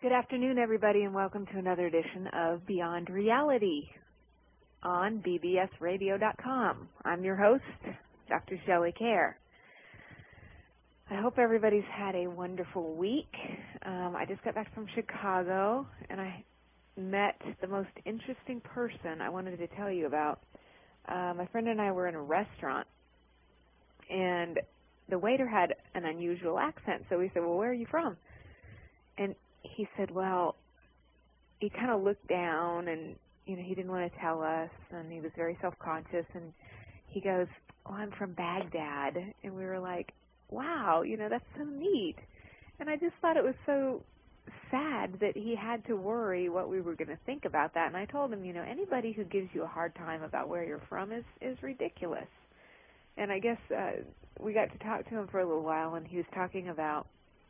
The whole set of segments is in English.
Good afternoon, everybody, and welcome to another edition of Beyond Reality on bbsradio.com. I'm your host, Dr. Shelley Kerr. I hope everybody's had a wonderful week. I just got back from Chicago, and I met the most interesting person I wanted to tell you about. My friend and I were in a restaurant, and the waiter had an unusual accent, so we said, well, where are you from? And he said, well, he kind of looked down and, he didn't want to tell us, and he was very self-conscious, and he goes, oh, I'm from Baghdad. And we were like, wow, that's so neat. And I just thought it was so sad that he had to worry what we were going to think about that. And I told him, anybody who gives you a hard time about where you're from is ridiculous. And I guess we got to talk to him for a little while, and he was talking about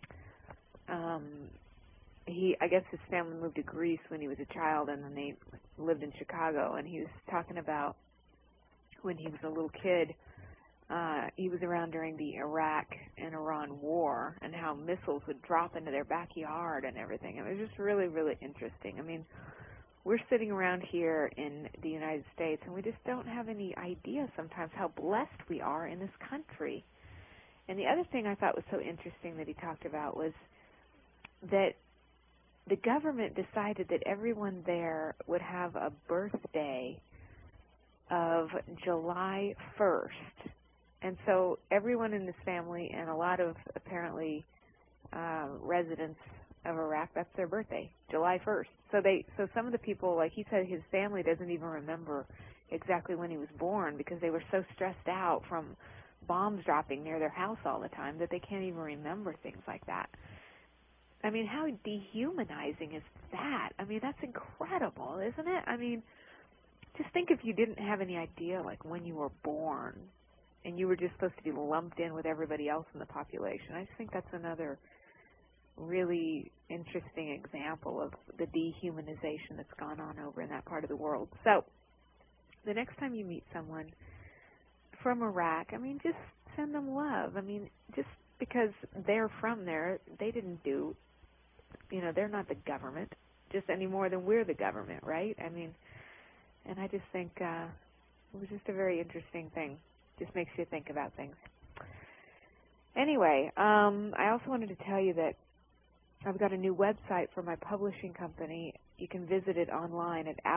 I guess his family moved to Greece when he was a child, and then they lived in Chicago. And he was talking about when he was a little kid, he was around during the Iraq and Iran war, and how missiles would drop into their backyard and everything. It was just really, really interesting. I mean, we're sitting around here in the United States, and we just don't have any idea sometimes how blessed we are in this country. And the other thing I thought was so interesting that he talked about was that the government decided that everyone there would have a birthday of July 1st. And so everyone in this family and a lot of apparently residents of Iraq, that's their birthday, July 1st. So some of the people, like he said, his family doesn't even remember exactly when he was born because they were so stressed out from bombs dropping near their house all the time that they can't even remember things like that. I mean, how dehumanizing is that? I mean, that's incredible, isn't it? I mean, just think if you didn't have any idea, like, when you were born, and you were just supposed to be lumped in with everybody else in the population. I just think that's another really interesting example of the dehumanization that's gone on over in that part of the world. So, the next time you meet someone from Iraq, I mean, just send them love. I mean, just because they're from there, they didn't do, they're not the government just any more than we're the government, right? I mean, and I just think it was just a very interesting thing. Just makes you think about things. Anyway, I also wanted to tell you that I've got a new website for my publishing company. You can visit it online at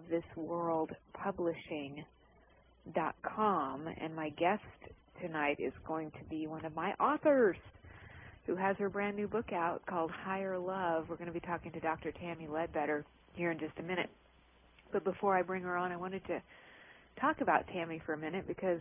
outofthisworldpublishing.com, and my guest tonight is going to be one of my authors who has her brand new book out called Higher Love. We're going to be talking to Dr. Tammy Ledbetter here in just a minute. But before I bring her on, I wanted to talk about Tammy for a minute because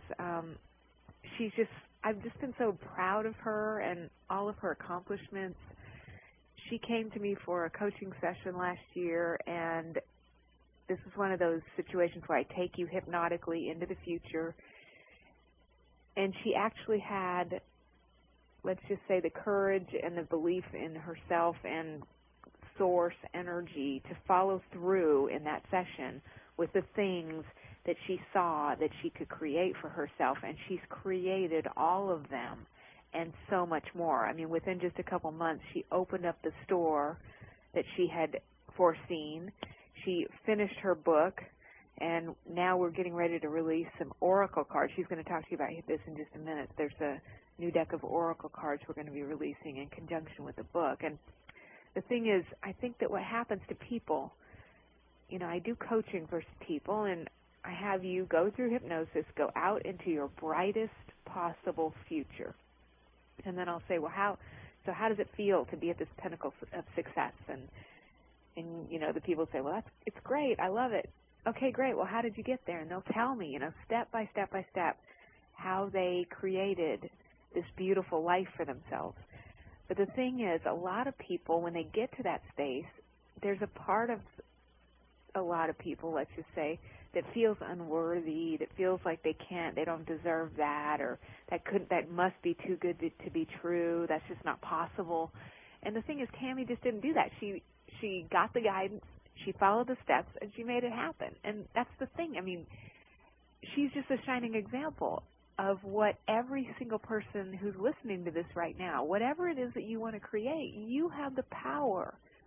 I've just been so proud of her and all of her accomplishments. She came to me for a coaching session last year, and this is one of those situations where I take you hypnotically into the future. And she actually had, let's just say, the courage and the belief in herself and source energy to follow through in that session with the things that she saw that she could create for herself. And she's created all of them and so much more. I mean, within just a couple months, she opened up the store that she had foreseen. She finished her book. And now we're getting ready to release some oracle cards. She's going to talk to you about this in just a minute. There's a new deck of oracle cards we're going to be releasing in conjunction with the book. And the thing is, I think that what happens to people, I do coaching for people, and I have you go through hypnosis, go out into your brightest possible future. And then I'll say, well, how does it feel to be at this pinnacle of success? And the people say, well, it's great. I love it. Okay, great. Well, how did you get there? And they'll tell me, step by step by step, how they created this beautiful life for themselves. But the thing is, a lot of people, when they get to that space, there's a part of a lot of people, let's just say, that feels unworthy, that feels like they don't deserve that, or that must be too good to be true. That's just not possible. And the thing is, Tammy just didn't do that. She got the guidance. She followed the steps, and she made it happen. And that's the thing. I mean, she's just a shining example of what every single person who's listening to this right now, whatever it is that you want to create, you have the power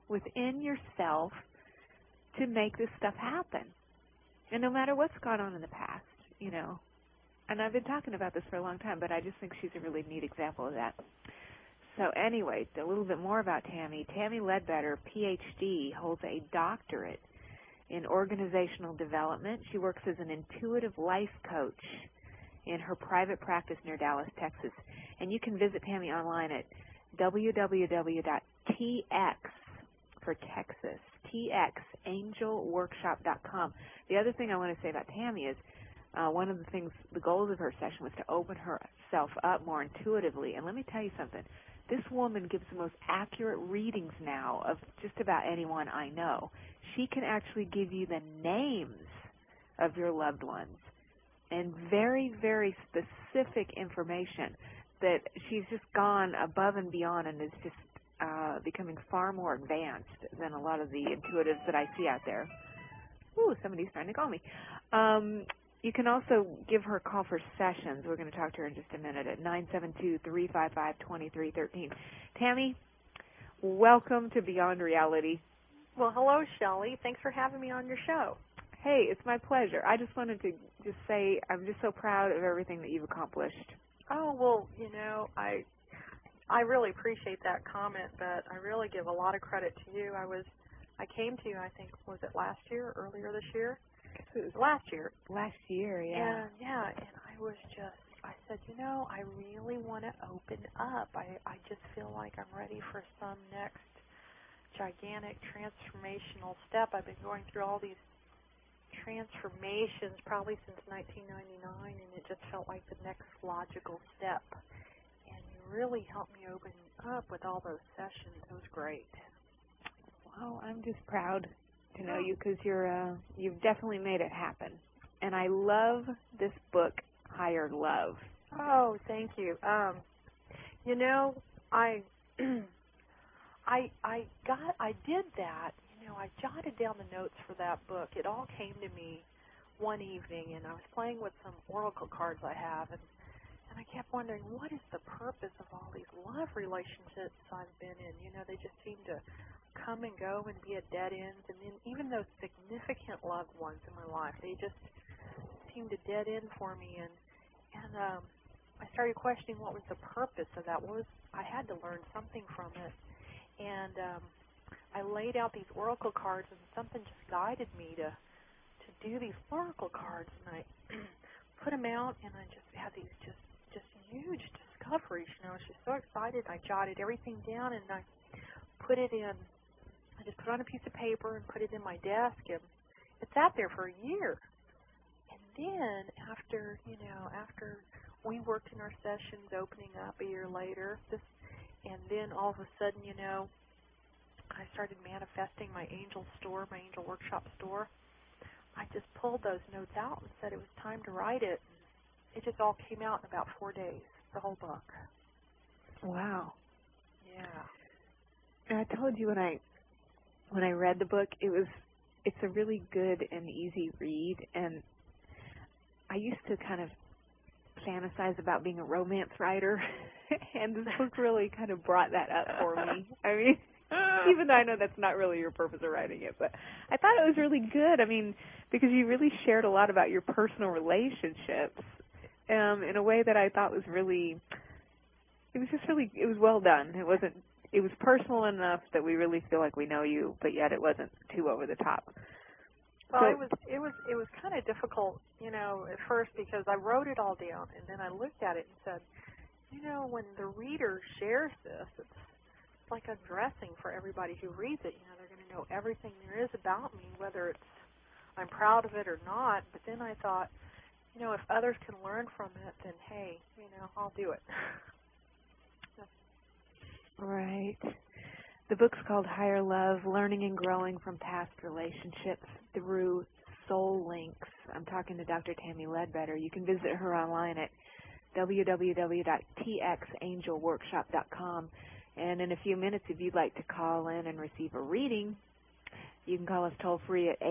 within yourself to make this stuff happen. And no matter what's gone on in the past, you know, and I've been talking about this for a long time, but I just think she's a really neat example of that. So anyway, a little bit more about Tammy. Tammy Ledbetter, Ph.D., holds a doctorate in organizational development. She works as an intuitive life coach in her private practice near Dallas, Texas. And you can visit Tammy online at www.tx for Texas, txangelworkshop.com. The other thing I want to say about Tammy is one of the things, the goals of her session was to open herself up more intuitively. And let me tell you something. This woman gives the most accurate readings now of just about anyone I know. She can actually give you the names of your loved ones and very, very specific information that she's just gone above and beyond and is just becoming far more advanced than a lot of the intuitives that I see out there. Ooh, somebody's trying to call me. You can also give her a call for sessions. We're going to talk to her in just a minute at 972-355-2313. Tammy, welcome to Beyond Reality. Well, hello, Shelley. Thanks for having me on your show. Hey, it's my pleasure. I just wanted to just say I'm just so proud of everything that you've accomplished. Oh, well, you know, I really appreciate that comment, but I really give a lot of credit to you. I came to you, I think, was it last year, earlier this year? Last year. Last year, yeah. And I said, you know, I really want to open up. I just feel like I'm ready for some next gigantic transformational step. I've been going through all these transformations probably since 1999, and it just felt like the next logical step. And you really helped me open up with all those sessions. It was great. Well, I'm just proud to know you because you've definitely made it happen. And I love this book, Higher Love. Oh, thank you. You know, I did that. You know, I jotted down the notes for that book. It all came to me one evening, and I was playing with some oracle cards I have, and I kept wondering, what is the purpose of all these love relationships I've been in? You know, they just seem to come and go and be at dead ends, and then even those significant loved ones in my life, they just seem to dead end for me, and I started questioning what was the purpose of that. I had to learn something from it, and I laid out these oracle cards, and something just guided me to do these oracle cards, and I put them out, and I just had these just huge discoveries. You know, I was just so excited. I jotted everything down, and I put it in. I just put it on a piece of paper and put it in my desk, and it sat there for a year. And then after we worked in our sessions, opening up a year later, and then all of a sudden, you know, I started manifesting my angel store, my angel workshop store. I just pulled those notes out and said it was time to write it. It just all came out in about 4 days, the whole book. Wow. Yeah. And I told you when I read the book, it's a really good and easy read, and I used to kind of fantasize about being a romance writer, and this book really kind of brought that up for me. I mean, even though I know that's not really your purpose of writing it, but I thought it was really good. I mean, because you really shared a lot about your personal relationships in a way that I thought was really, it was well done. It was personal enough that we really feel like we know you, but yet it wasn't too over the top. Well, it was kind of difficult, you know, at first because I wrote it all down, and then I looked at it and said, you know, when the reader shares this, it's like a dressing for everybody who reads it. You know, they're going to know everything there is about me, whether I'm proud of it or not. But then I thought, you know, if others can learn from it, then hey, you know, I'll do it. Right. The book's called Higher Love, Learning and Growing from Past Relationships Through Soul Links. I'm talking to Dr. Tammy Ledbetter. You can visit her online at www.txangelworkshop.com. And in a few minutes, if you'd like to call in and receive a reading, you can call us toll-free at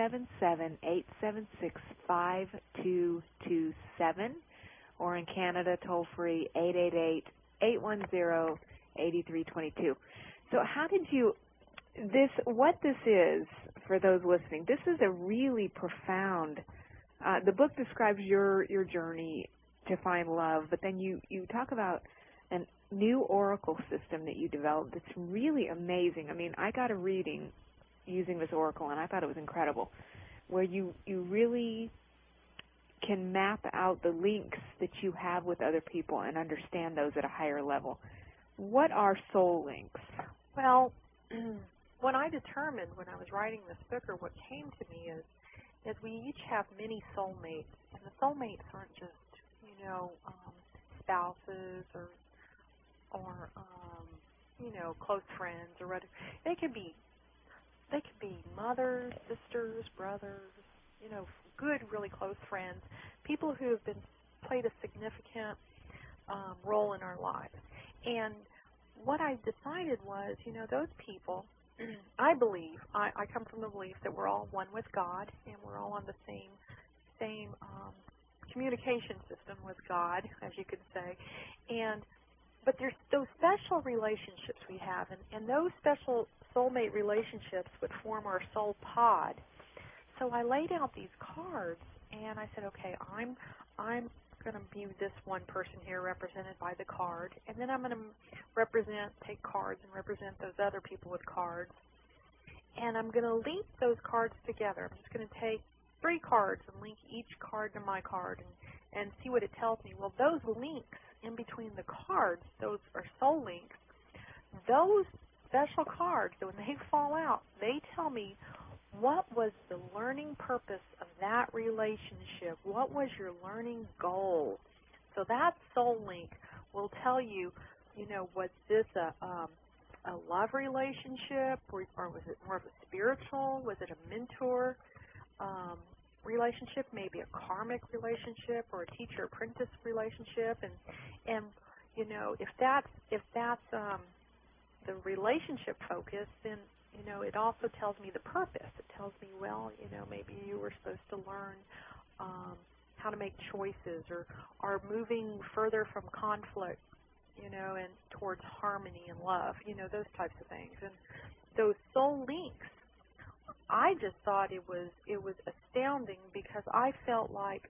877-876-5227, or in Canada, toll-free 888-810-8322. So how did you what this is, for those listening, this is a really profound, the book describes your journey to find love, but then you talk about a new oracle system that you developed that's really amazing. I mean, I got a reading using this oracle, and I thought it was incredible, where you really can map out the links that you have with other people and understand those at a higher level. What are soul links? Well, what I determined when I was writing this book, or what came to me, is we each have many soulmates, and the soulmates aren't just, spouses or close friends or whatever. They could be mothers, sisters, brothers, good, really close friends, people who have played a significant role in our lives. And what I decided was, those people, I believe, I come from the belief that we're all one with God, and we're all on the same communication system with God, as you could say. But there's those special relationships we have, and those special soulmate relationships would form our soul pod. So I laid out these cards, and I said, okay, I'm going to be this one person here represented by the card, and then I'm going to take cards and represent those other people with cards, and I'm going to link those cards together. I'm just going to take 3 cards and link each card to my card and see what it tells me. Well, those links in between the cards, those are soul links. Those special cards, when they fall out, they tell me what was the learning purpose of that relationship. What was your learning goal? So that soul link will tell you, was this a love relationship, or was it more of a spiritual? Was it a mentor relationship, maybe a karmic relationship, or a teacher-apprentice relationship? And if that's the relationship focus, then it also tells me the purpose. It tells me, well, maybe you were supposed to learn how to make choices, or are moving further from conflict, and towards harmony and love, those types of things. And those soul links, I just thought it was astounding, because I felt like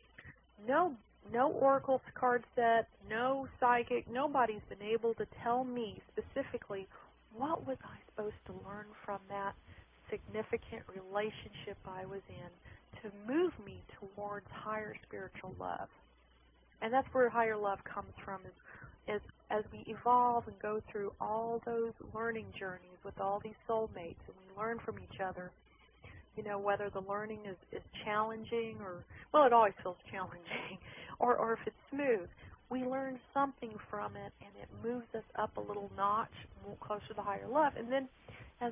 no oracle card set, no psychic, nobody's been able to tell me specifically what was I supposed to learn from that significant relationship I was in to move me towards higher spiritual love. And that's where higher love comes from, is as we evolve and go through all those learning journeys with all these soulmates, and we learn from each other, whether the learning is challenging, it always feels challenging, or if it's smooth, we learn something from it, and it moves us up a little notch, closer to higher love. And then as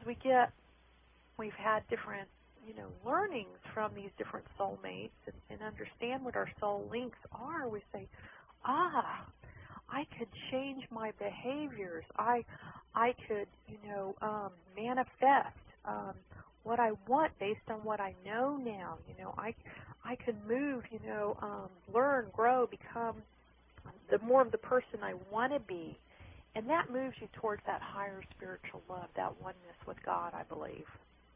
we've had different, learnings from these different soulmates, and understand what our soul links are, we say, I could change my behaviors. I could, manifest what I want based on what I know now. I could move, learn, grow, become the more of the person I want to be. And that moves you towards that higher spiritual love, that oneness with God, I believe.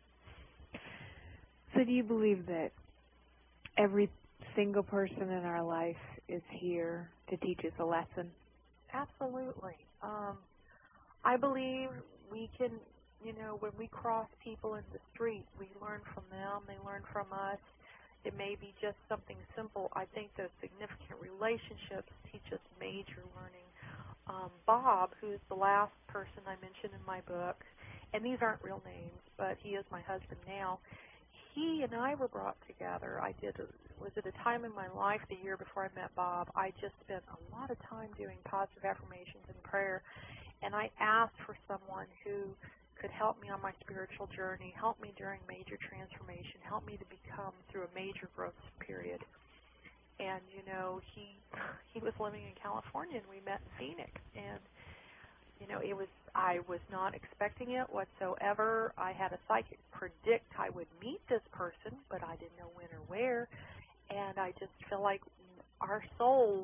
So do you believe that every single person in our life is here to teach us a lesson? Absolutely. I believe we can, when we cross people in the street, we learn from them, they learn from us. It may be just something simple. I think those significant relationships teach us major learning. Bob, who's the last person I mentioned in my book, and these aren't real names, but he is my husband now, he and I were brought together. Was at a time in my life, the year before I met Bob, I just spent a lot of time doing positive affirmations and prayer, and I asked for someone who could help me on my spiritual journey, help me during major transformation, help me to become through a major growth period. And, he was living in California, and we met in Phoenix. And, I was not expecting it whatsoever. I had a psychic predict I would meet this person, but I didn't know when or where. And I just feel like our souls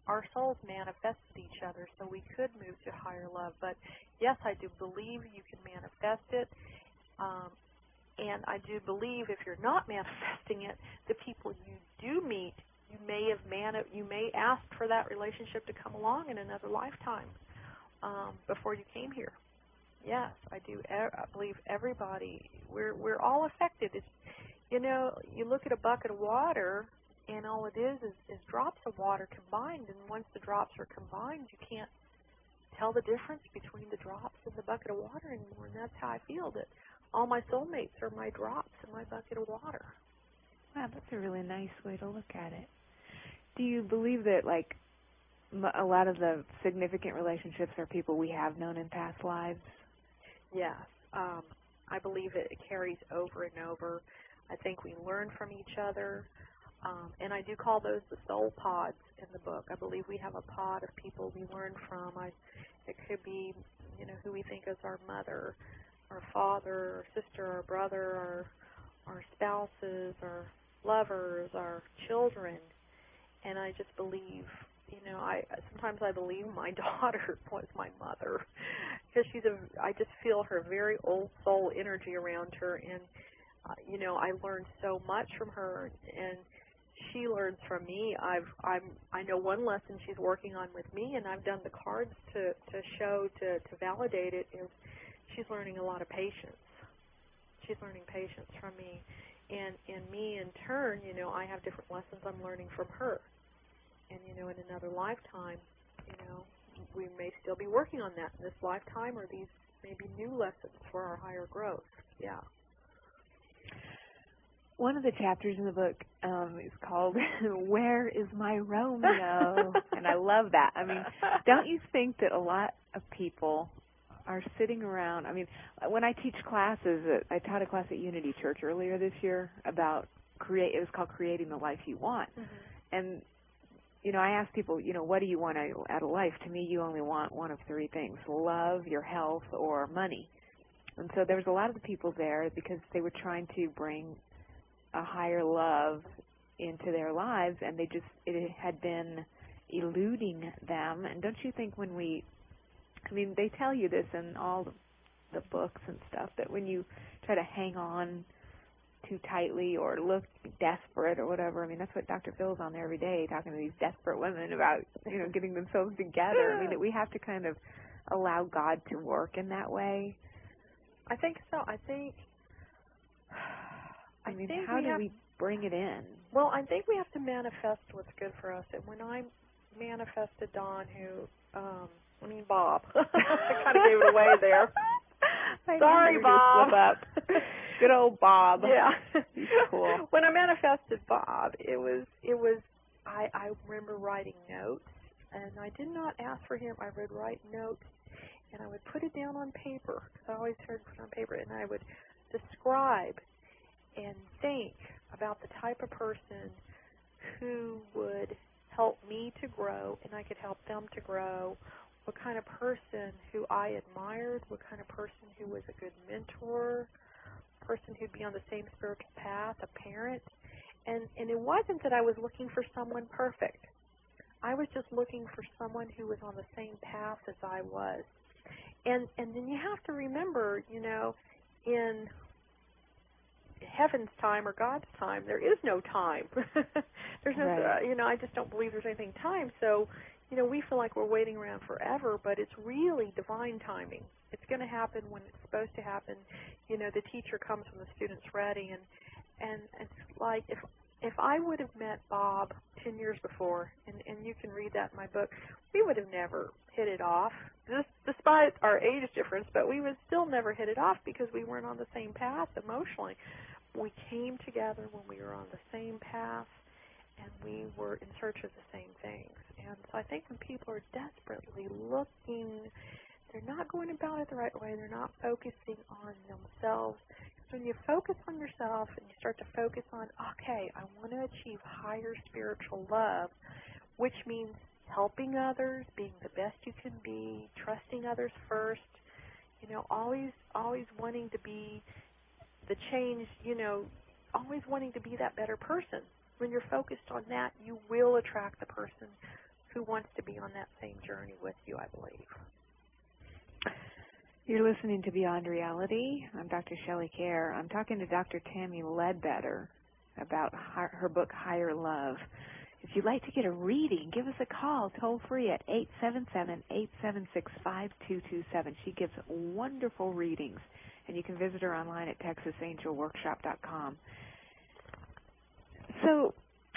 our souls manifested each other so we could move to higher love. But yes, I do believe you can manifest it. And I do believe if you're not manifesting it, the people you do meet, you may ask for that relationship to come along in another lifetime before you came here. Yes, I do. I believe everybody, we're all affected. It's, you know, you look at a bucket of water, and all it is drops of water combined. And once the drops are combined, you can't tell the difference between the drops in the bucket of water anymore. And that's how I feel, that all my soulmates are my drops in my bucket of water. Wow, that's a really nice way to look at it. Do you believe that, like, a lot of the significant relationships are people we have known in past lives? Yes. I believe it carries over and over. I think we learn from each other. And I do call those the soul pods in the book. I believe we have a pod of people we learn from. It could be, you know, who we think is our mother, our father, our sister, our brother, our spouses, our lovers, our children. And I just believe, you know, sometimes I believe my daughter was my mother, because I just feel her very old soul energy around her, and you know, I learned so much from her, and she learns from me. I know one lesson she's working on with me, and I've done the cards to show, to validate it, is she's learning a lot of patience. She's learning patience from me. And me, in turn, you know, I have different lessons I'm learning from her. And, you know, in another lifetime, you know, we may still be working on that in this lifetime, or these may be new lessons for our higher growth. Yeah. One of the chapters in the book is called "Where is My Romeo?" And I love that. I mean, don't you think that a lot of people are sitting around? I mean, when I teach classes, I taught a class at Unity Church earlier this year about it was called Creating the Life You Want. Mm-hmm. And, you know, I ask people, you know, what do you want out of life? To me, you only want one of three things: love, your health, or money. And so there was a lot of the people there because they were trying to bring a higher love into their lives, and it had been eluding them. And don't you think they tell you this in all the books and stuff, that when you try to hang on too tightly or look desperate or whatever, I mean, that's what Dr. Phil's on there every day, talking to these desperate women about, you know, getting themselves together. I mean, that we have to kind of allow God to work in that way. I think so. I mean, how do we bring it in? Well, I think we have to manifest what's good for us. And when I manifested Don, Bob, I kind of gave it away there. Sorry, Bob. Good old Bob. Yeah, he's cool. When I manifested Bob, it was. I remember writing notes, and I did not ask for him. I would write notes, and I would put it down on paper, because I always heard put on paper, and I would describe and think about the type of person who would help me to grow, and I could help them to grow. What kind of person who I admired, what kind of person who was a good mentor, person who'd be on the same spiritual path, a parent. And it wasn't that I was looking for someone perfect. I was just looking for someone who was on the same path as I was. And then you have to remember, you know, in heaven's time or God's time, there is no time. There's no, right. You know, I just don't believe there's anything time. So, you know, we feel like we're waiting around forever, but it's really divine timing. It's going to happen when it's supposed to happen. You know, the teacher comes when the student's ready, and it's like if I would have met Bob 10 years before, and you can read that in my book, we would have never hit it off, despite our age difference, but we would still never hit it off because we weren't on the same path emotionally. We came together when we were on the same path, and we were in search of the same things. And so I think when people are desperately looking, they're not going about it the right way. They're not focusing on themselves. When you focus on yourself and you start to focus on, okay, I want to achieve higher spiritual love, which means helping others, being the best you can be, trusting others first, you know, always wanting to be the change, you know, always wanting to be that better person. When you're focused on that, you will attract the person who wants to be on that same journey with you, I believe. You're listening to Beyond Reality. I'm Dr. Shelley Kerr. I'm talking to Dr. Tammy Ledbetter about her book, Higher Love. If you'd like to get a reading, give us a call toll-free at 877-876-5227. She gives wonderful readings, and you can visit her online at texasangelworkshop.com. So,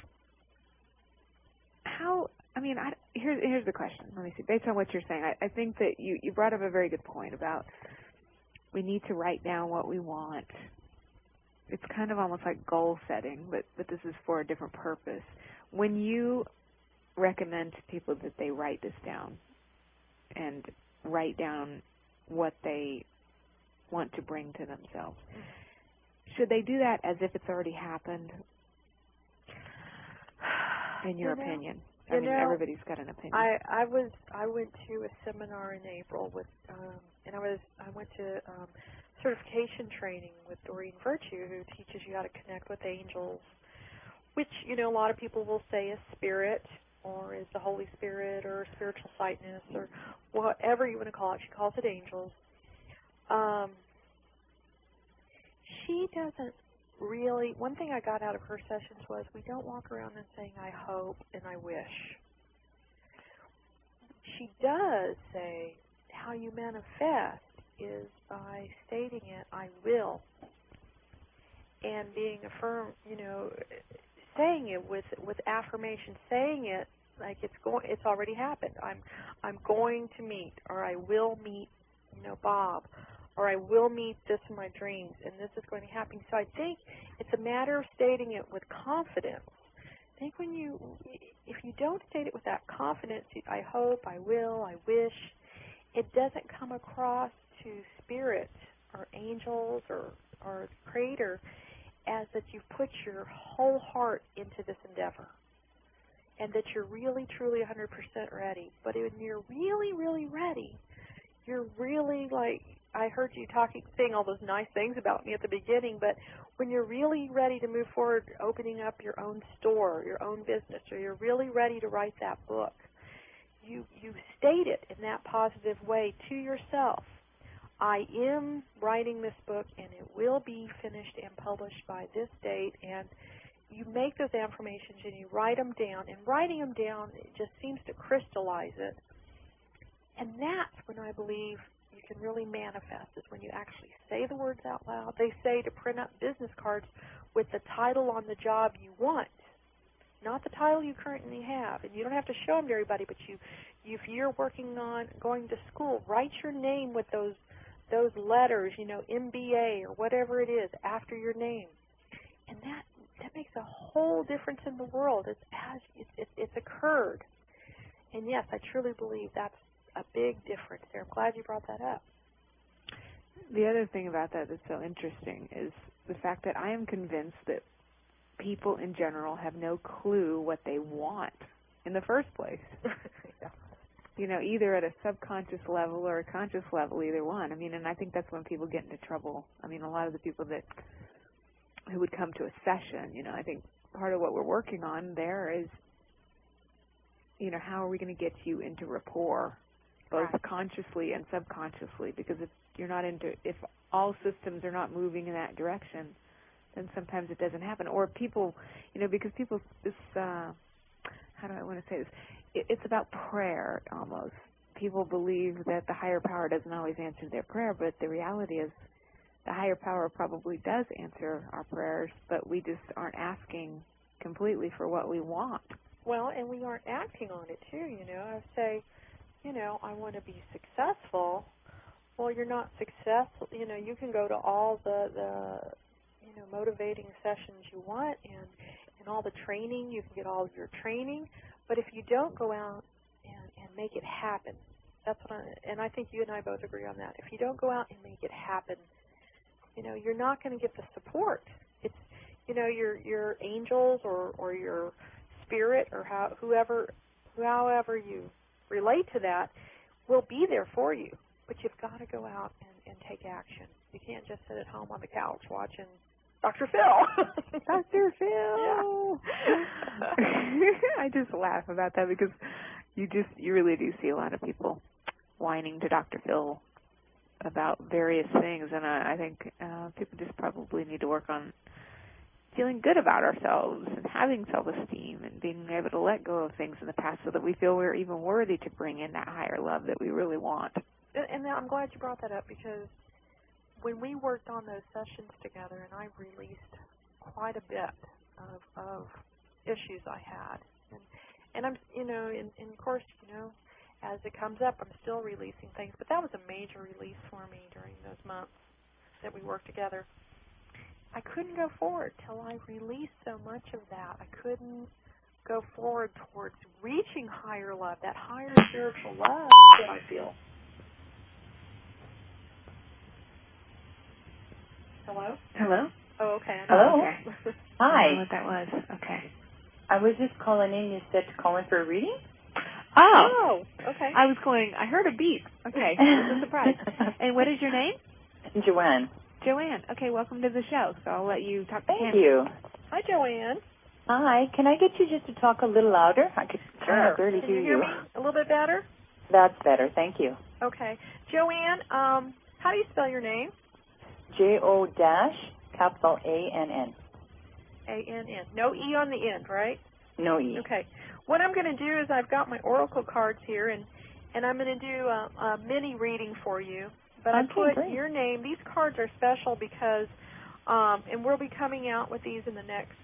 here's the question. Let me see. Based on what you're saying, I think that you brought up a very good point about we need to write down what we want. It's kind of almost like goal setting, but this is for a different purpose. When you recommend to people that they write this down and write down what they want to bring to themselves, should they do that as if it's already happened, in your opinion? I mean, everybody's got an opinion. I went to a seminar in April with, and I went to certification training with Doreen Virtue, who teaches you how to connect with angels, which, a lot of people will say is spirit, or is the Holy Spirit, or spiritual sightness, or whatever you want to call it. She calls it angels. She doesn't really, one thing I got out of her sessions was we don't walk around and saying, I hope and I wish. She does say how you manifest is by stating it, I will, and being affirmed, saying it with affirmation, saying it like it's already happened. I'm going to meet, or I will meet, Bob, or I will meet this in my dreams, and this is going to happen. So I think it's a matter of stating it with confidence. I think if you don't state it with that confidence, I hope, I will, I wish, it doesn't come across to spirit or angels or the Creator as that you've put your whole heart into this endeavor and that you're really, truly 100% ready. But when you're really, really ready, you're really like, I heard you saying all those nice things about me at the beginning, but when you're really ready to move forward, opening up your own store, your own business, or you're really ready to write that book, you state it in that positive way to yourself. I am writing this book, and it will be finished and published by this date, and you make those affirmations, and you write them down, and writing them down, it just seems to crystallize it. And that's when I believe you can really manifest, is when you actually say the words out loud. They say to print up business cards with the title on the job you want, not the title you currently have. And you don't have to show them to everybody, but if you're working on going to school, write your name with those letters, MBA or whatever it is, after your name. And that makes a whole difference in the world. It's occurred. And yes, I truly believe that's a big difference there. I'm glad you brought that up. The other thing about that that's so interesting is the fact that I am convinced that people in general have no clue what they want in the first place. Yeah. Either at a subconscious level or a conscious level, either one. And I think that's when people get into trouble. A lot of the people who would come to a session, I think part of what we're working on there is, how are we going to get you into rapport, both consciously and subconsciously? Because if all systems are not moving in that direction, then sometimes it doesn't happen. Or people, because people, how do I want to say this? It's about prayer almost. People believe that the higher power doesn't always answer their prayer, but the reality is the higher power probably does answer our prayers, but we just aren't asking completely for what we want. Well, and we aren't acting on it, too, I say, I want to be successful. Well, you're not successful. You can go to all the motivating sessions you want and all the training. You can get all of your training. But if you don't go out and make it happen, and I think you and I both agree on that. If you don't go out and make it happen, you're not going to get the support. It's, your angels or your spirit or however you relate to that will be there for you. But you've got to go out and take action. You can't just sit at home on the couch watching Dr. Phil. Dr. Phil. Yeah. I just laugh about that because, you really do see a lot of people whining to Dr. Phil about various things, and I think people just probably need to work on feeling good about ourselves and having self-esteem and being able to let go of things in the past so that we feel we're even worthy to bring in that higher love that we really want. And I'm glad you brought that up, because when we worked on those sessions together, and I released quite a bit of issues I had, and I'm, and of course, as it comes up, I'm still releasing things, but that was a major release for me during those months that we worked together. I couldn't go forward till I released so much of that. I couldn't go forward towards reaching higher love, that higher spiritual love that I feel. Hello? Hello? Oh, okay. Hello? Okay. Hi. I don't know what that was. Okay. I was just calling in. You said to call in for a reading? Oh, okay. I heard a beep. Okay, I was surprised. And what is your name? Joanne. Joanne. Okay, welcome to the show. So I'll let you talk to Tammy. Thank you. Hi, Joanne. Hi. Can I get you just to talk a little louder? I could kind of barely Can you hear me a little bit better? That's better. Thank you. Okay. Joanne, how do you spell your name? J-O-capital A-N-N. A-N-N. No E on the end, right? No E. Okay. What I'm going to do is I've got my oracle cards here, and I'm going to do a mini reading for you. But I put your name. These cards are special because, and we'll be coming out with these in the next,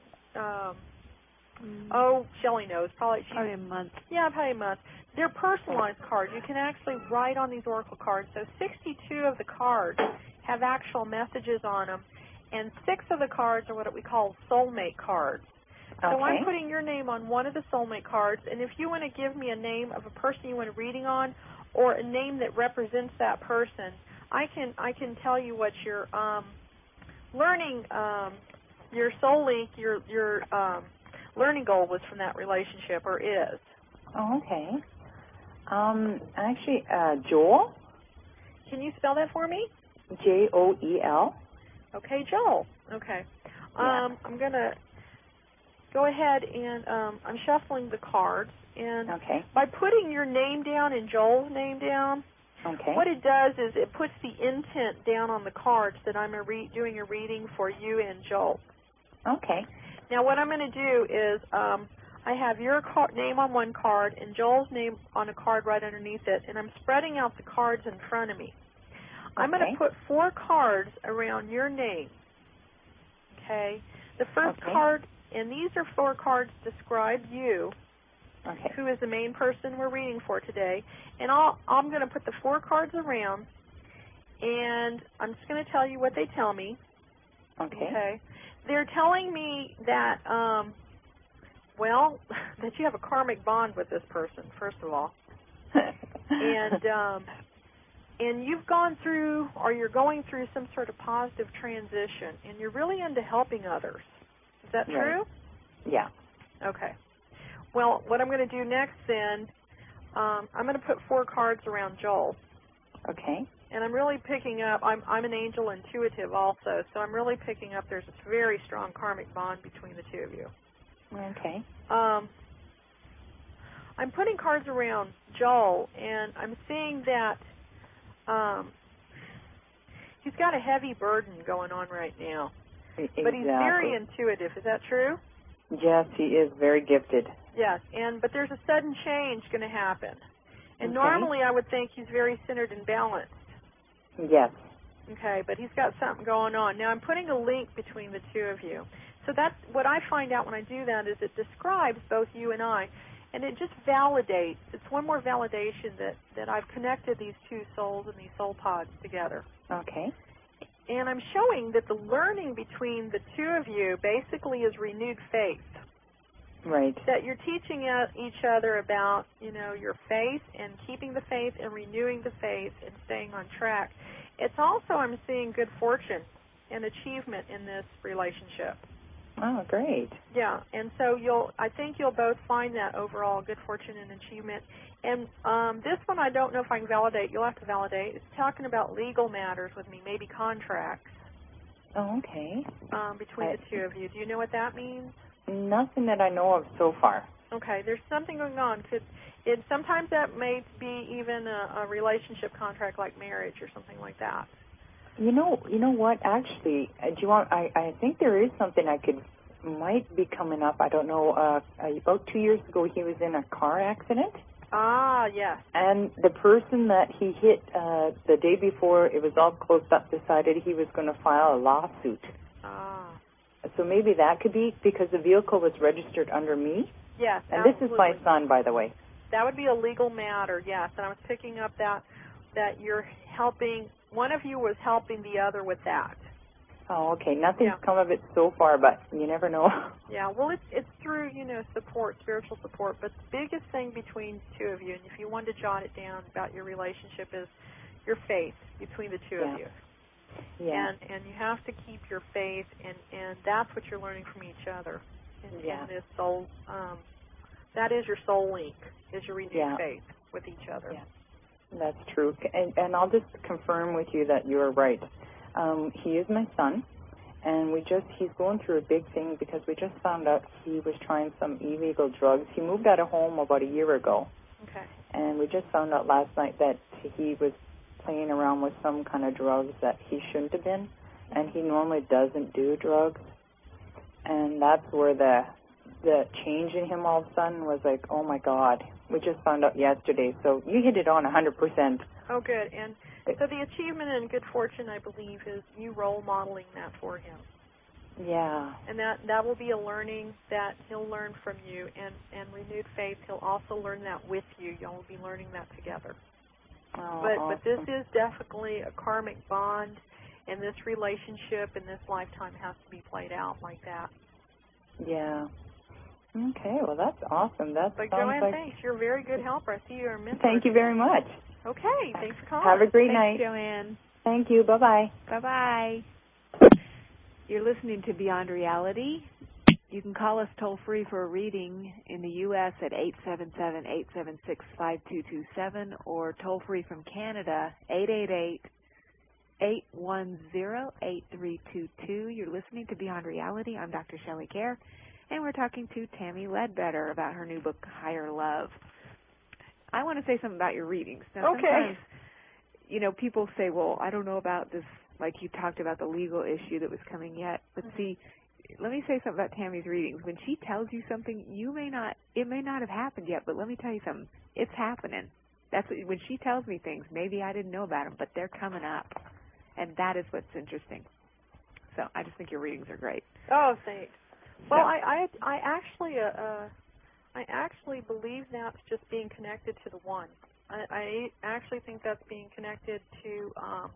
Shelley knows, probably a month. Yeah, probably a month. They're personalized cards. You can actually write on these oracle cards. So 62 of the cards have actual messages on them, and 6 of the cards are what we call soulmate cards. Okay. So I'm putting your name on one of the soulmate cards, and if you want to give me a name of a person you want a reading on, or a name that represents that person, I can tell you what your learning, your soul link, your learning goal was from that relationship, or is. Oh, okay. Actually, Joel. Can you spell that for me? J-O-E-L. Okay, Joel. Okay. Yeah. I'm going to go ahead and I'm shuffling the cards. And by putting your name down and Joel's name down, what it does is it puts the intent down on the cards that I'm doing a reading for you and Joel. Okay. Now, what I'm going to do is I have your name on one card and Joel's name on a card right underneath it, and I'm spreading out the cards in front of me. I'm going to put 4 cards around your name. Okay? The first card, and these are 4 cards describe you, who is the main person we're reading for today. And I'm going to put the 4 cards around, and I'm just going to tell you what they tell me. Okay? They're telling me that, that you have a karmic bond with this person, first of all. And you've gone through, or you're going through some sort of positive transition, and you're really into helping others. Is that true? Yeah. Okay. Well, what I'm going to do next then, I'm going to put 4 cards around Joel. Okay. And I'm really picking up, I'm an angel intuitive also, so I'm really picking up there's this very strong karmic bond between the 2 of you. Okay. I'm putting cards around Joel, and I'm seeing that he's got a heavy burden going on right now. Exactly. But he's very intuitive. Is that true? Yes, he is very gifted. Yes, but there's a sudden change going to happen. And normally I would think he's very centered and balanced. Yes. Okay, but he's got something going on. Now I'm putting a link between the 2 of you. So that's what I find out when I do that is it describes both you and I. And it just validates, it's one more validation that I've connected these 2 souls and these soul pods together. Okay. And I'm showing that the learning between the 2 of you basically is renewed faith. Right. That you're teaching each other about, your faith and keeping the faith and renewing the faith and staying on track. It's also, I'm seeing good fortune and achievement in this relationship. Oh, great. Yeah, and so I think you'll both find that overall good fortune and achievement. And this one I don't know if I can validate. You'll have to validate. It's talking about legal matters with me, maybe contracts. Oh, okay. Between the 2 of you. Do you know what that means? Nothing that I know of so far. Okay, there's something going on. Sometimes that may be even a relationship contract like marriage or something like that. You know what? Actually, do you want? I think there is something might be coming up. I don't know. About 2 years ago, he was in a car accident. Ah, yes. And the person that he hit the day before, it was all closed up, decided he was going to file a lawsuit. Ah. So maybe that could be, because the vehicle was registered under me. Yes, and absolutely. This is my son, by the way. That would be a legal matter, yes. And I was picking up that you're helping, one of you was helping the other with that. Oh, okay. Nothing's come of it so far, but you never know. Yeah, well, it's through, support, spiritual support. But the biggest thing between the two of you, and if you wanted to jot it down about your relationship, is your faith between the two of you. Yeah. And you have to keep your faith, and that's what you're learning from each other. In this soul, that is your soul link, is your renewed faith with each other. Yeah. That's true. And I'll just confirm with you that you're right. He is my son, and he's going through a big thing because we just found out he was trying some illegal drugs. He moved out of home about a year ago. Okay. And we just found out last night that he was playing around with some kind of drugs that he shouldn't have been, and he normally doesn't do drugs. And that's where the change in him all of a sudden was like, oh my God. We just found out yesterday. So you hit it on 100%. Oh, good. And so the achievement and good fortune, I believe, is you role modeling that for him. Yeah. And that will be a learning that he'll learn from you. And renewed faith, he'll also learn that with you. You'll be learning that together. Oh, but awesome. this is definitely a karmic bond, and this relationship in this lifetime has to be played out like that. Yeah. Okay, well, that's awesome. But Joanne, thanks. You're a very good helper. I see you're a mentor. Thank you very much. Okay, thanks for calling. Have a great night. Thanks, Joanne. Thank you. Bye-bye. Bye-bye. You're listening to Beyond Reality. You can call us toll-free for a reading in the U.S. at 877-876-5227 or toll-free from Canada, 888-810-8322. You're listening to Beyond Reality. I'm Dr. Shelley Kerr, and we're talking to Tammy Ledbetter about her new book, Higher Love. I want to say something about your readings. Now, sometimes, people say, well, I don't know about this, like you talked about the legal issue that was coming yet. But see, let me say something about Tammy's readings. When she tells you something, it may not have happened yet, but let me tell you something. It's happening. When she tells me things, maybe I didn't know about them, but they're coming up. And that is what's interesting. So I just think your readings are great. Oh, thanks. Well, I actually believe that's just being connected to the one. I actually think that's being connected to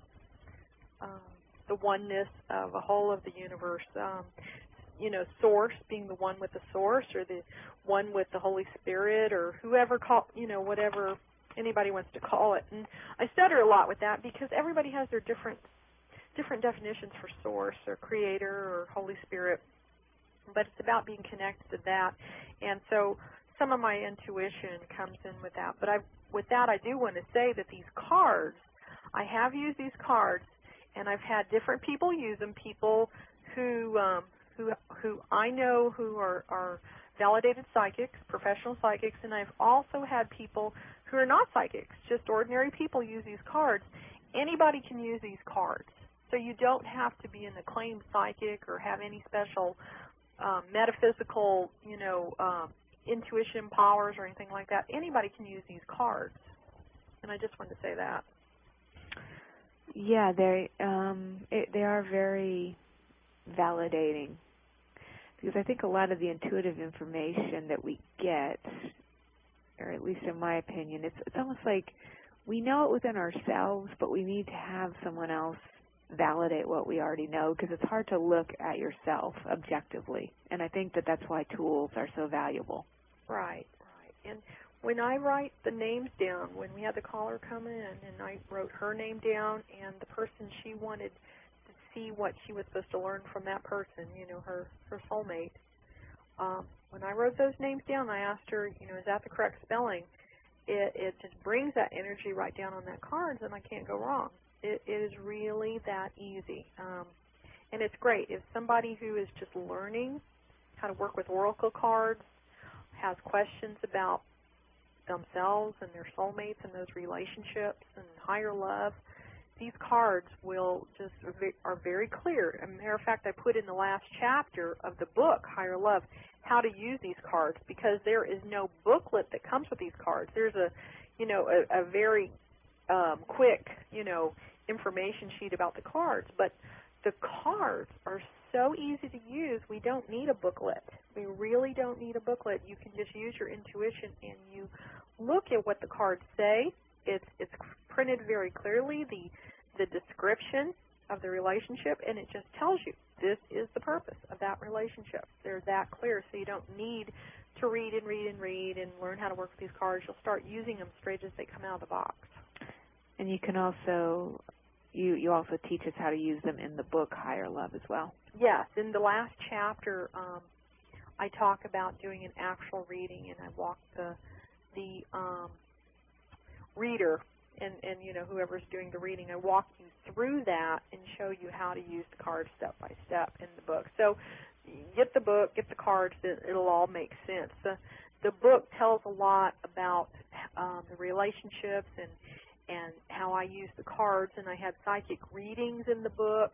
the oneness of a whole of the universe. Source being the one with the source, or the one with the Holy Spirit, or whoever whatever anybody wants to call it. And I stutter a lot with that because everybody has their different definitions for source or creator or Holy Spirit. But it's about being connected to that. And so some of my intuition comes in with that. But with that, I do want to say that these cards, I have used these cards, and I've had different people use them, people who I know who are validated psychics, professional psychics, and I've also had people who are not psychics, just ordinary people use these cards. Anybody can use these cards. So you don't have to be an acclaimed psychic or have any special metaphysical, intuition powers or anything like that. Anybody can use these cards, and I just wanted to say that. Yeah, they are very validating, because I think a lot of the intuitive information that we get, or at least in my opinion, it's almost like we know it within ourselves, but we need to have someone else validate what we already know, because it's hard to look at yourself objectively. And I think that's why tools are so valuable. Right. And when I write the names down, when we had the caller come in, and I wrote her name down and the person she wanted to see what she was supposed to learn from that person, her soulmate, when I wrote those names down, I asked her, is that the correct spelling? It just brings that energy right down on that card, and I can't go wrong. It is really that easy. And it's great. If somebody who is just learning how to work with oracle cards has questions about themselves and their soulmates and those relationships and higher love, these cards are very clear. As a matter of fact, I put in the last chapter of the book, Higher Love, how to use these cards, because there is no booklet that comes with these cards. There's a very quick, information sheet about the cards, but the cards are so easy to use. We don't need a booklet. We really don't need a booklet. You can just use your intuition, and you look at what the cards say. It's printed very clearly, the description of the relationship, and it just tells you this is the purpose of that relationship. They're that clear, so you don't need to read and read and read and learn how to work with these cards. You'll start using them straight as they come out of the box. And you can also, you also teach us how to use them in the book Higher Love as well. Yes, in the last chapter, I talk about doing an actual reading, and I walk the reader and whoever's doing the reading, I walk you through that and show you how to use the cards step by step in the book. So get the book, get the cards, it'll all make sense. The book tells a lot about the relationships and how I use the cards, and I have psychic readings in the book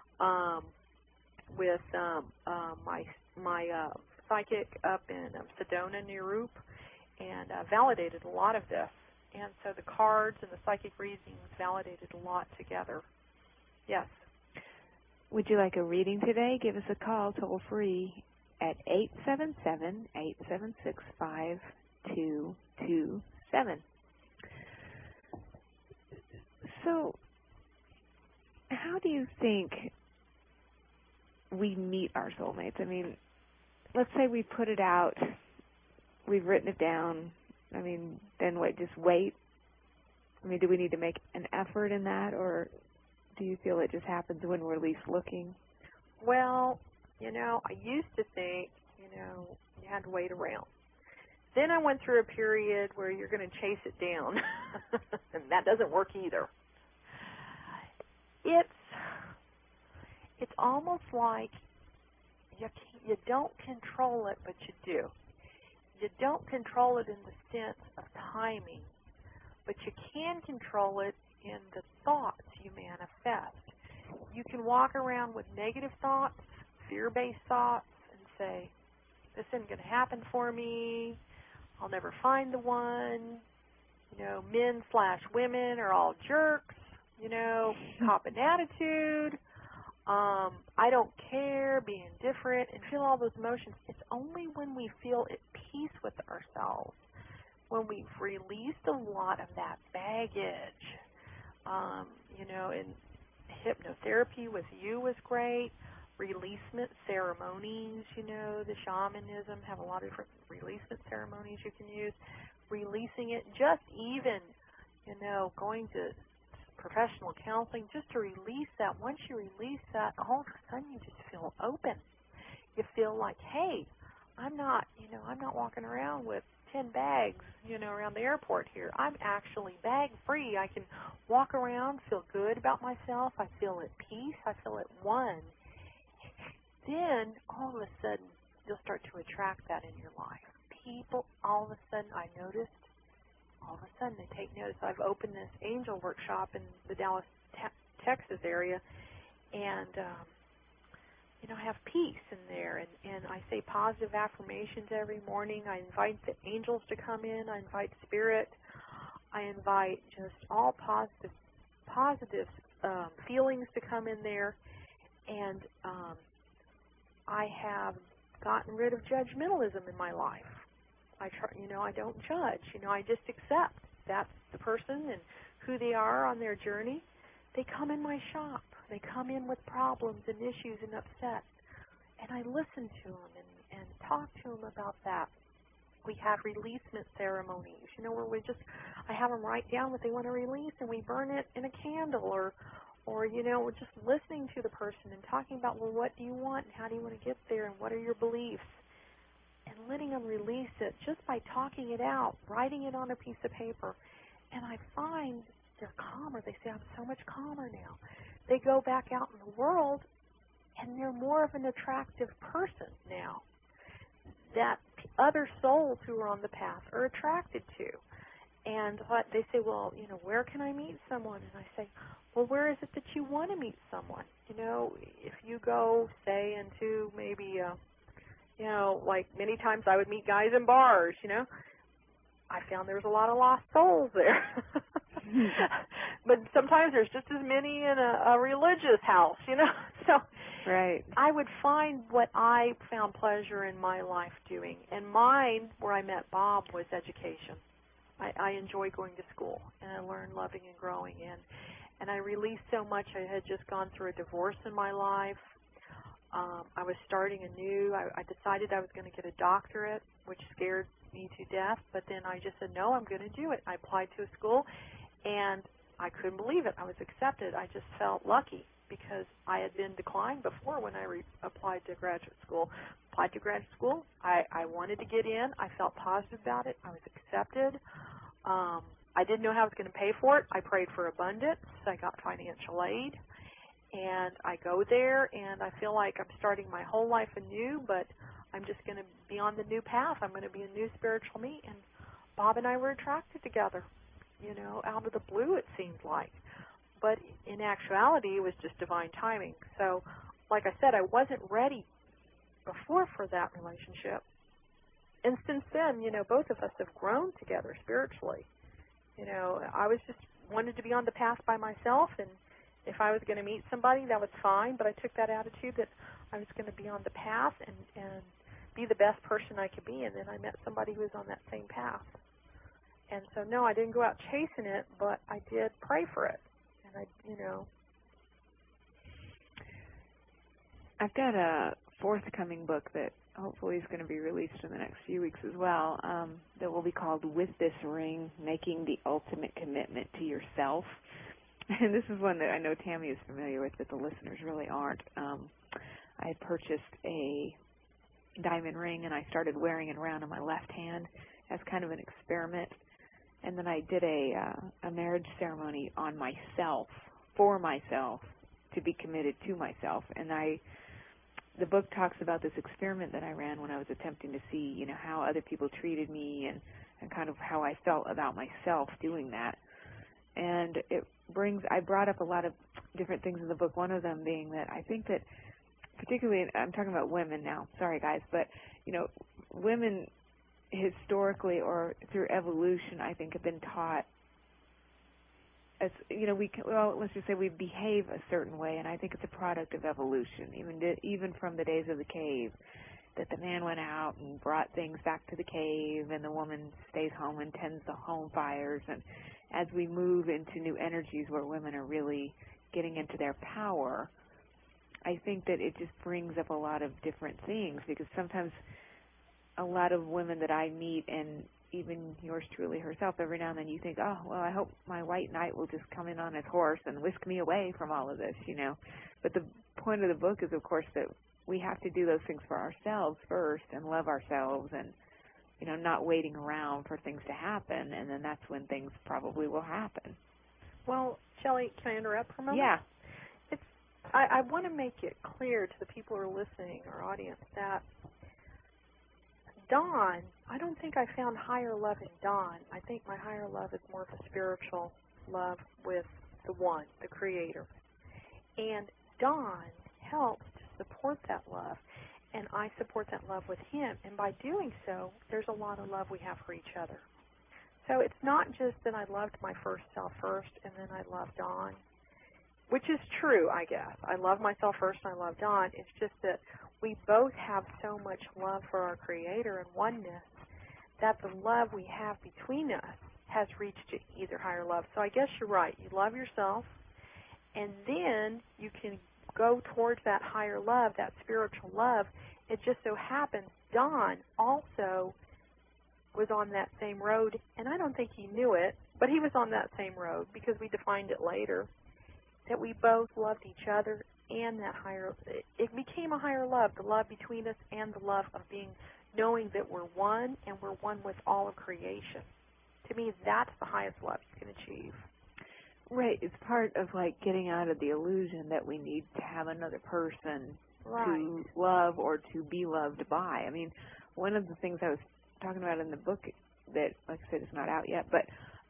with my psychic up in Sedona, Nirup, and validated a lot of this. And so the cards and the psychic readings validated a lot together. Yes. Would you like a reading today? Give us a call toll free at 877-876-5227. So, how do you think we meet our soulmates? I mean, let's say we put it out, we've written it down. I mean, then what, just wait? I mean, do we need to make an effort in that, or do you feel it just happens when we're least looking? Well, I used to think, you had to wait around. Then I went through a period where you're going to chase it down, and that doesn't work either. It's almost like you don't control it, but you do. You don't control it in the sense of timing, but you can control it in the thoughts you manifest. You can walk around with negative thoughts, fear-based thoughts, and say, this isn't going to happen for me, I'll never find the one, men/women are all jerks, cop an attitude, I don't care, be indifferent, and feel all those emotions. It's only when we feel at peace with ourselves, when we've released a lot of that baggage. And hypnotherapy with you was great. Releasement ceremonies, the shamanism have a lot of different releasement ceremonies you can use. Releasing it, just even, going to professional counseling, just to release that. Once you release that, all of a sudden you just feel open. You feel like, hey, I'm not walking around with 10 bags, around the airport here. I'm actually bag free. I can walk around, feel good about myself. I feel at peace. I feel at one. Then all of a sudden you'll start to attract that in your life. People, all of a sudden, I noticed, all of a sudden they take notice. I've opened this angel workshop in the Dallas, Texas area, and I have peace in there, and I say positive affirmations every morning. I invite the angels to come in. I invite spirit. I invite just all positive feelings to come in there, and I have gotten rid of judgmentalism in my life. I don't judge. I just accept that's the person and who they are on their journey. They come in my shop. They come in with problems and issues and upset, and I listen to them and talk to them about that. We have releasement ceremonies, where I have them write down what they want to release, and we burn it in a candle, or just listening to the person and talking about, well, what do you want, and how do you want to get there, and what are your beliefs, and letting them release it just by talking it out, writing it on a piece of paper. And I find they're calmer. They say, I'm so much calmer now. They go back out in the world, and they're more of an attractive person now. That other souls who are on the path are attracted to. And they say, well, where can I meet someone? And I say, well, where is it that you want to meet someone? If you go, say, into maybe, like many times I would meet guys in bars, I found there was a lot of lost souls there. But sometimes there's just as many in a religious house, So right. I would find what I found pleasure in my life doing. And mine, where I met Bob, was education. I enjoy going to school, and I learned loving and growing. And I released so much. I had just gone through a divorce in my life. I was starting anew. I decided I was going to get a doctorate, which scared me to death. But then I just said, no, I'm going to do it. I applied to a school, and I couldn't believe it. I was accepted. I just felt lucky because I had been declined before when I applied to graduate school. Applied to graduate school. I wanted to get in. I felt positive about it. I was accepted. I didn't know how I was going to pay for it. I prayed for abundance. I got financial aid. And I go there, and I feel like I'm starting my whole life anew, but I'm just going to be on the new path. I'm going to be a new spiritual me. And Bob and I were attracted together, out of the blue it seemed like. But in actuality, it was just divine timing. So, like I said, I wasn't ready before for that relationship. And since then, both of us have grown together spiritually. I was just wanted to be on the path by myself, and if I was going to meet somebody, that was fine, but I took that attitude that I was going to be on the path and be the best person I could be, and then I met somebody who was on that same path. And so, no, I didn't go out chasing it, but I did pray for it. And I've got a forthcoming book that hopefully is going to be released in the next few weeks as well, that will be called With This Ring, Making the Ultimate Commitment to Yourself. And this is one that I know Tammy is familiar with, but the listeners really aren't. I had purchased a diamond ring, and I started wearing it around on my left hand as kind of an experiment. And then I did a marriage ceremony on myself, for myself, to be committed to myself. And the book talks about this experiment that I ran when I was attempting to see, how other people treated me and kind of how I felt about myself doing that. And I brought up a lot of different things in the book, one of them being that I think that particularly, I'm talking about women now, sorry guys, but, women historically or through evolution, I think, have been taught as, let's just say we behave a certain way, and I think it's a product of evolution, even from the days of the cave, that the man went out and brought things back to the cave, and the woman stays home and tends the home fires. And as we move into new energies where women are really getting into their power, I think that it just brings up a lot of different things, because sometimes a lot of women that I meet, and even yours truly herself, every now and then you think, oh, well, I hope my white knight will just come in on his horse and whisk me away from all of this, But the point of the book is, of course, that we have to do those things for ourselves first and love ourselves and, not waiting around for things to happen, and then that's when things probably will happen. Well, Shelley, can I interrupt for a moment? Yeah. I want to make it clear to the people who are listening, our audience, that Dawn, I don't think I found higher love in Dawn. I think my higher love is more of a spiritual love with the One, the Creator. And Dawn helps to support that love, and I support that love with him. And by doing so, there's a lot of love we have for each other. So it's not just that I loved my first self first and then I loved Dawn, which is true, I guess. I love myself first and I love Dawn. It's just that we both have so much love for our Creator and oneness that the love we have between us has reached either higher love. So I guess you're right. You love yourself, and then you can go towards that higher love, that spiritual love. It just so happens Don also was on that same road, and I don't think he knew it, but he was on that same road because we defined it later, that we both loved each other, and that higher, it became a higher love, the love between us and the love of knowing that we're one and we're one with all of creation. To me, that's the highest love you can achieve. Right. It's part of, getting out of the illusion that we need to have another person to love or to be loved by. I mean, one of the things I was talking about in the book that, like I said, is not out yet, but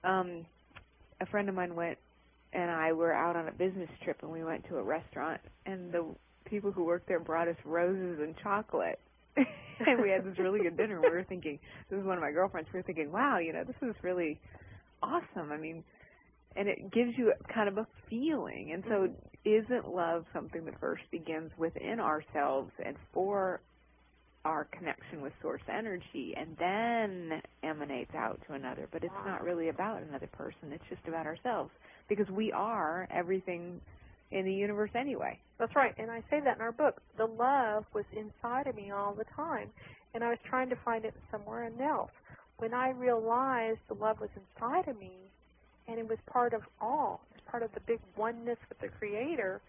a friend of mine and I were out on a business trip, and we went to a restaurant, and the people who worked there brought us roses and chocolate. And we had this really good dinner. We were thinking, this is one of my girlfriends, we were thinking, wow, this is really awesome. I mean, and it gives you kind of a feeling. And so isn't love something that first begins within ourselves and for our connection with source energy and then emanates out to another? But it's not really about another person. It's just about ourselves, because we are everything in the universe anyway. That's right, and I say that in our book. The love was inside of me all the time, and I was trying to find it somewhere else. When I realized the love was inside of me, and it was part of all, it was part of the big oneness with the Creator,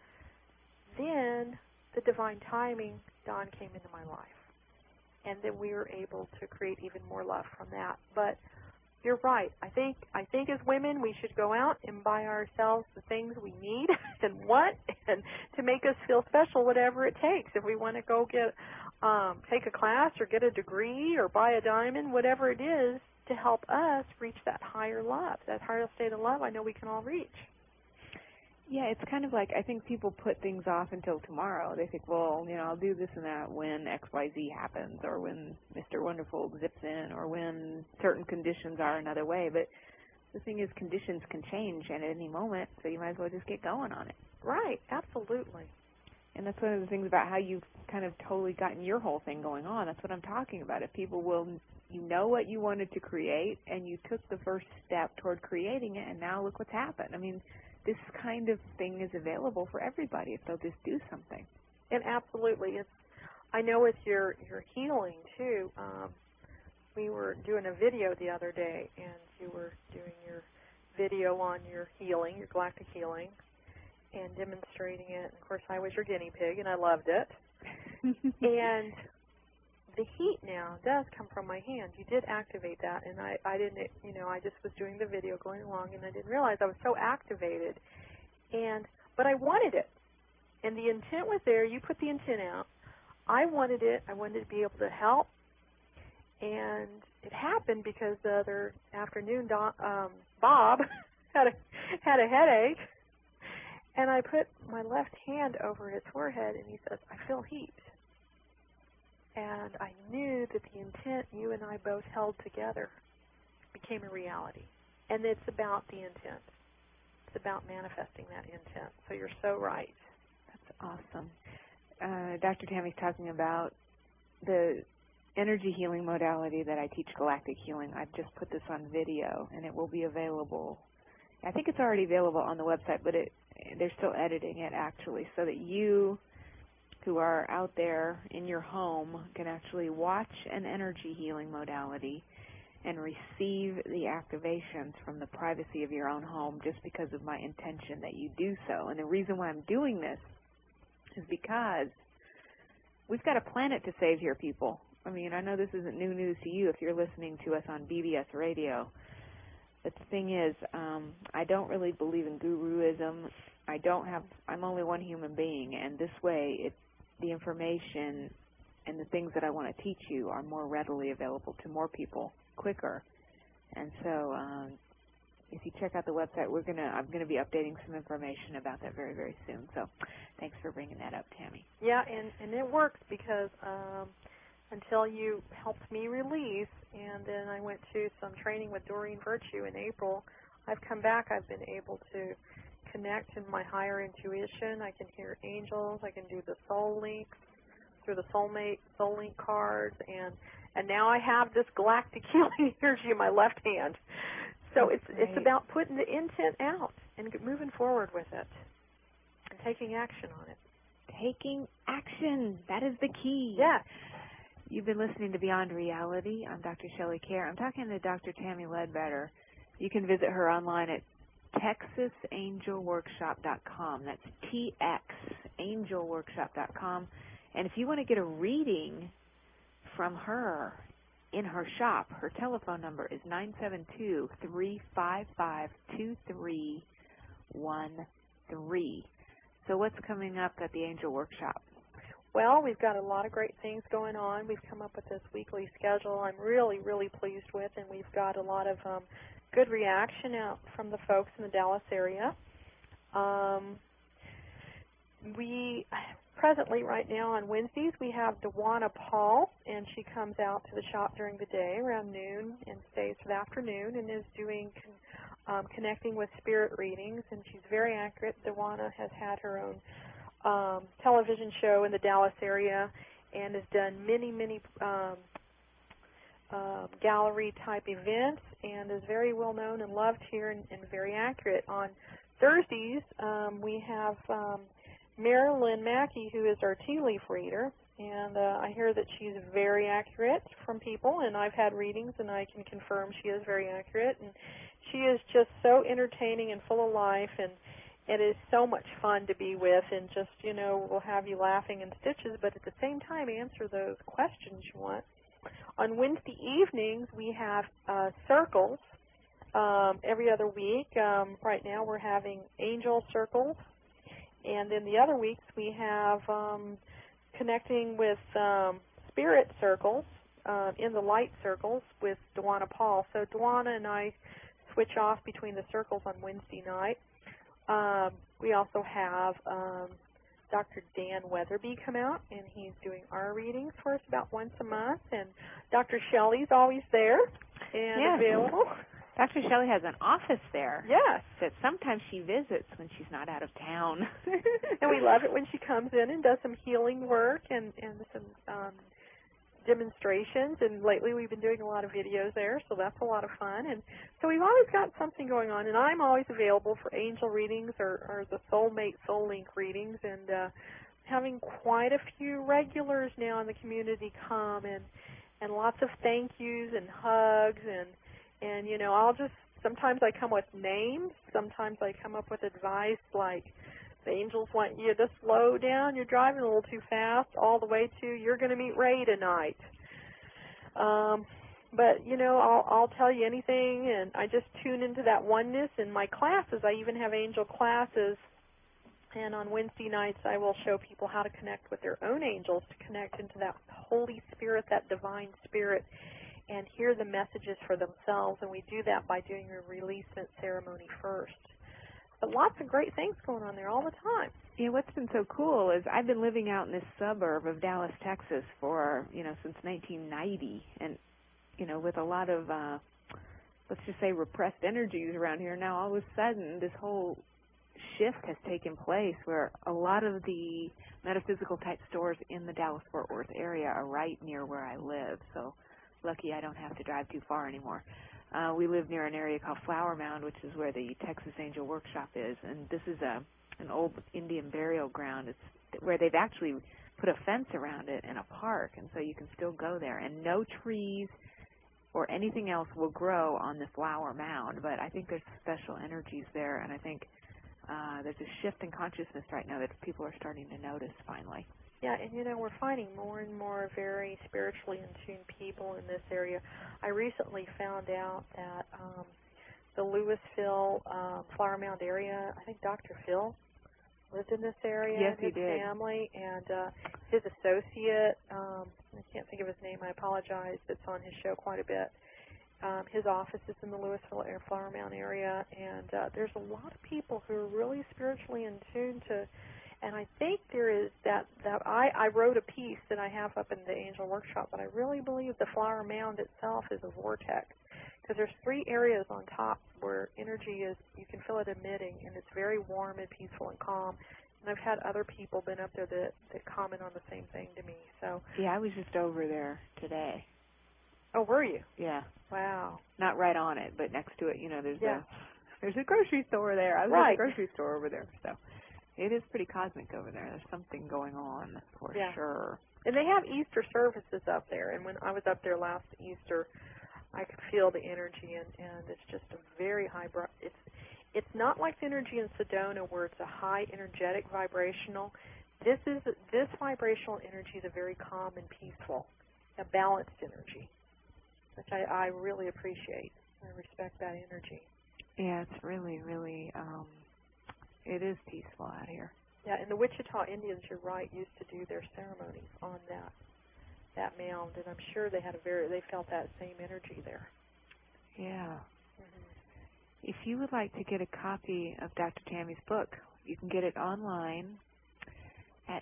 then the divine timing, Dawn, came into my life. And then we were able to create even more love from that. But you're right. I think as women we should go out and buy ourselves the things we need and want, and to make us feel special, whatever it takes. If we want to go take a class or get a degree or buy a diamond, whatever it is, to help us reach that higher love, that higher state of love I know we can all reach. Yeah, it's kind of like, I think people put things off until tomorrow. They think, well, I'll do this and that when XYZ happens, or when Mr. Wonderful zips in, or when certain conditions are another way. But the thing is, conditions can change at any moment, so you might as well just get going on it. Right, absolutely. And that's one of the things about how you've kind of totally gotten your whole thing going on. That's what I'm talking about. If people will, what you wanted to create, and you took the first step toward creating it, and now look what's happened. I mean, this kind of thing is available for everybody if they'll just do something. And absolutely. I know with your healing, too. We were doing a video the other day, and you were doing your video on your healing, your galactic healing, and demonstrating it. And of course, I was your guinea pig, and I loved it. And the heat now does come from my hand. You did activate that, and I didn't, I just was doing the video going along, and I didn't realize I was so activated. But I wanted it, and the intent was there. You put the intent out. I wanted it. I wanted to be able to help, and it happened because the other afternoon, Bob had a headache, and I put my left hand over his forehead, and he says, "I feel heat." And I knew that the intent you and I both held together became a reality. And it's about the intent. It's about manifesting that intent. So you're so right. That's awesome. Dr. Tammy's talking about the energy healing modality that I teach, galactic healing. I've just put this on video, and it will be available. I think it's already available on the website, but they're still editing it, actually, so that you who are out there in your home can actually watch an energy healing modality and receive the activations from the privacy of your own home, just because of my intention that you do so. And the reason why I'm doing this is because we've got a planet to save here, people. I mean, I know this isn't new news to you if you're listening to us on BBS Radio. But the thing is, I don't really believe in guruism. I'm only one human being, and this way the information and the things that I want to teach you are more readily available to more people quicker. And so if you check out the website, I'm going to be updating some information about that very, very soon. So thanks for bringing that up, Tammy. Yeah, and it works because until you helped me release, and then I went to some training with Doreen Virtue in April, I've come back. I've been able to connect in my higher intuition. I can hear angels. I can do the soul links through the soul link cards, and now I have this galactic healing energy in my left hand. So it's about putting the intent out and moving forward with it and taking action on it. Taking action. That is the key. Yes. You've been listening to Beyond Reality. I'm Dr. Shelley Kerr. I'm talking to Dr. Tammy Ledbetter. You can visit her online at TexasAngelWorkshop.com. That's TXAngelWorkshop.com. And if you want to get a reading from her in her shop, her telephone number is 972-355-2313. So what's coming up at the Angel Workshop? Well, we've got a lot of great things going on. We've come up with this weekly schedule I'm really, really pleased with, and we've got a lot of good reaction out from the folks in the Dallas area. We presently, right now on Wednesdays, we have Dewana Paul, and she comes out to the shop during the day around noon and stays for the afternoon and is doing connecting with spirit readings, and she's very accurate. Dewana has had her own television show in the Dallas area and has done many, many gallery-type events and is very well known and loved here and very accurate. On Thursdays, we have Marilyn Mackey, who is our tea leaf reader, and I hear that she's very accurate from people, and I've had readings, and I can confirm she is very accurate, and she is just so entertaining and full of life, and it is so much fun to be with, and just, you know, will have you laughing in stitches, but at the same time answer those questions you want. On Wednesday evenings, we have circles every other week. Right now we're having angel circles, and then the other weeks we have connecting with spirit circles in the light circles with Dewana Paul. So Dewana and I switch off between the circles on Wednesday night. We also have Dr. Dan Weatherby come out, and he's doing our readings for us about once a month. And Dr. Shelley's always there and available. Dr. Shelley has an office there. Yes. That sometimes she visits when she's not out of town. And we love it when she comes in and does some healing work and some demonstrations, and lately we've been doing a lot of videos there, so that's a lot of fun. And so we've always got something going on, and I'm always available for angel readings or the Soulmate Soul Link readings, and having quite a few regulars now in the community come, and lots of thank yous and hugs, and you know, sometimes I come with names, sometimes I come up with advice like, the angels want you to slow down, you're driving a little too fast, all the way to, you're going to meet Ray tonight. But, you know, I'll tell you anything, and I just tune into that oneness. In my classes, I even have angel classes, and on Wednesday nights I will show people how to connect with their own angels, to connect into that Holy Spirit, that divine spirit, and hear the messages for themselves, and we do that by doing a releasement ceremony first. But lots of great things going on there all the time. Yeah, what's been so cool is I've been living out in this suburb of Dallas, Texas for, since 1990. And, with a lot of, let's just say, repressed energies around here, now all of a sudden this whole shift has taken place where a lot of the metaphysical type stores in the Dallas-Fort Worth area are right near where I live. So lucky I don't have to drive too far anymore. We live near an area called Flower Mound, which is where the Texas Angel Workshop is, and this is an old Indian burial ground. It's where they've actually put a fence around it and a park, and so you can still go there. And no trees or anything else will grow on the Flower Mound, but I think there's special energies there, and I think there's a shift in consciousness right now that people are starting to notice finally. Yeah, and we're finding more and more very spiritually in tune people in this area. I recently found out that the Louisville Flower Mound area, I think Dr. Phil lived in this area. Yes, his he did. family, and his associate, I can't think of his name, I apologize, it's on his show quite a bit. His office is in the Louisville Flower Mound area, and there's a lot of people who are really spiritually in tune to. And I think there is that I wrote a piece that I have up in the Angel Workshop, but I really believe the Flower Mound itself is a vortex, because there's 3 areas on top where energy is, you can feel it emitting, and it's very warm and peaceful and calm. And I've had other people been up there that comment on the same thing to me. So yeah, I was just over there today. Oh, were you? Yeah. Wow. Not right on it, but next to it, there's a grocery store there. I was at the grocery store over there, so. It is pretty cosmic over there. There's something going on for sure. And they have Easter services up there. And when I was up there last Easter, I could feel the energy, and it's just a very high. It's not like the energy in Sedona where it's a high energetic vibrational. This vibrational energy is a very calm and peaceful, a balanced energy, which I really appreciate. I respect that energy. Yeah, it's really, really. It is peaceful out here. Yeah, and the Wichita Indians, you're right, used to do their ceremonies on that mound, and I'm sure they felt that same energy there. Yeah. If you would like to get a copy of Dr. Tammy's book, you can get it online at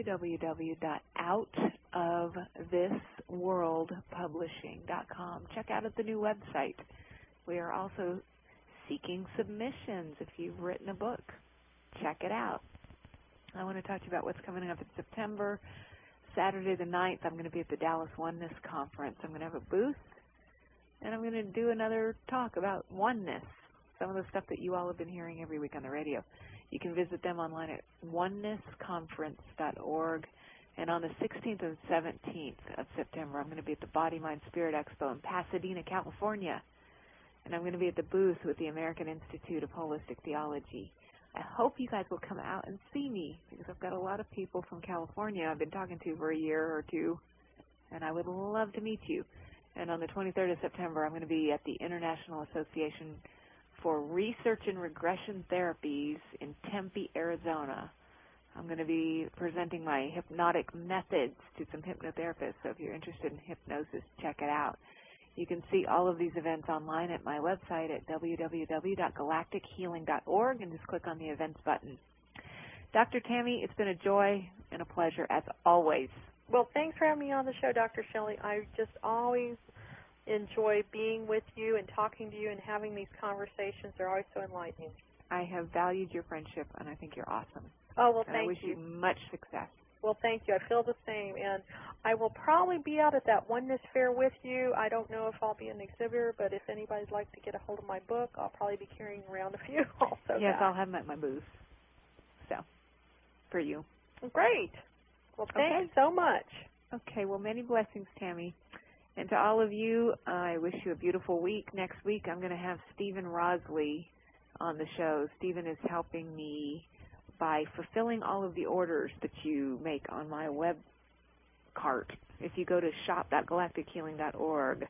www.outofthisworldpublishing.com. Check out the new website. We are also seeking submissions. If you've written a book, check it out. I want to talk to you about what's coming up in September. Saturday the 9th, I'm going to be at the Dallas Oneness Conference. I'm going to have a booth, and I'm going to do another talk about oneness, some of the stuff that you all have been hearing every week on the radio. You can visit them online at onenessconference.org. And on the 16th and 17th of September, I'm going to be at the Body, Mind, Spirit Expo in Pasadena, California. And I'm going to be at the booth with the American Institute of Holistic Theology. I hope you guys will come out and see me, because I've got a lot of people from California I've been talking to for a year or two, and I would love to meet you. And on the 23rd of September, I'm going to be at the International Association for Research in Regression Therapies in Tempe, Arizona. I'm going to be presenting my hypnotic methods to some hypnotherapists, so if you're interested in hypnosis, check it out. You can see all of these events online at my website at www.galactichealing.org and just click on the events button. Dr. Tammy, it's been a joy and a pleasure as always. Well, thanks for having me on the show, Dr. Shelley. I just always enjoy being with you and talking to you and having these conversations. They're always so enlightening. I have valued your friendship, and I think you're awesome. Oh, well, and thank you. I wish you much success. Well, thank you. I feel the same. And I will probably be out at that Oneness Fair with you. I don't know if I'll be an exhibitor, but if anybody'd like to get a hold of my book, I'll probably be carrying around a few also. Yes, I'll have them at my booth. So, for you. Great. Well, thank you so much. Okay, well, many blessings, Tammy. And to all of you, I wish you a beautiful week. Next week, I'm going to have Stephen Rosley on the show. Stephen is helping me by fulfilling all of the orders that you make on my web cart. If you go to shop.galactichealing.org,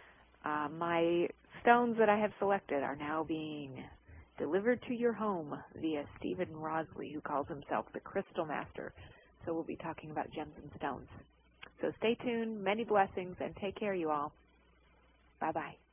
my stones that I have selected are now being delivered to your home via Stephen Rosley, who calls himself the Crystal Master. So we'll be talking about gems and stones. So stay tuned, many blessings, and take care, you all. Bye-bye.